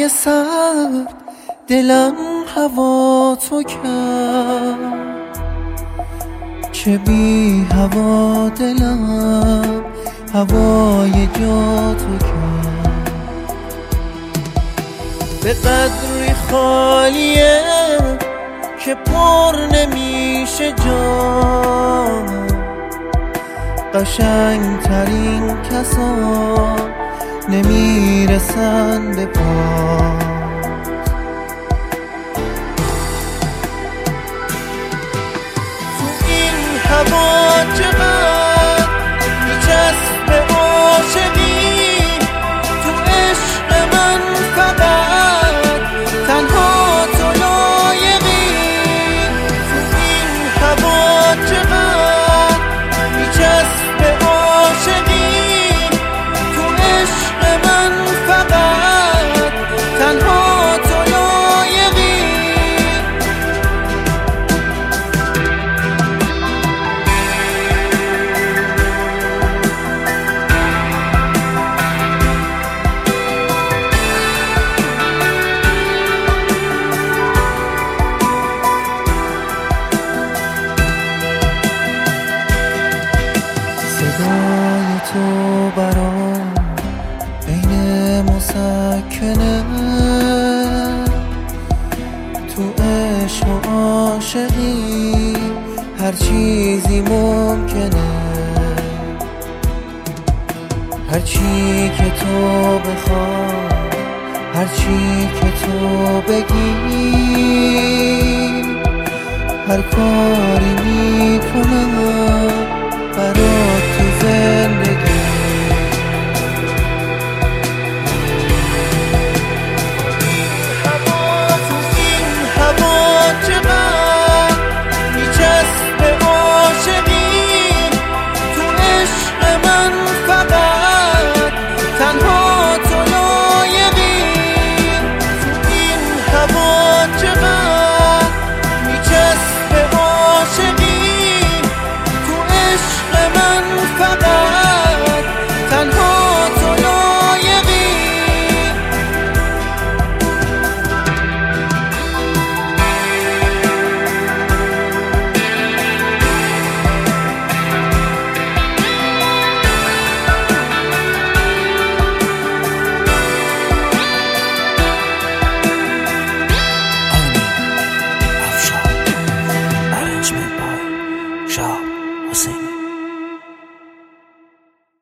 هوای سرد دلم هوا تو کرد، چه بی هوا دلم هوای جا تو کرد. به قدری خالیه که پر نمیشه جام، قشنگ ترین کسا نمیرسن به پا. تو این هوا چقدر میچسبه عاشقی، تو عشق من فقط تنها تو لایقی. تو این هوا چقدر میچسبه عاشقی، تو عشق من فقط تنها تو لایقی. صدای تو برام بین مسکنه، تو عشق و عاشقی هر چیزی ممکنه. هر چی که تو بخوای، هر چی که تو بگی، هر کاری میکنم برات تو زندگی.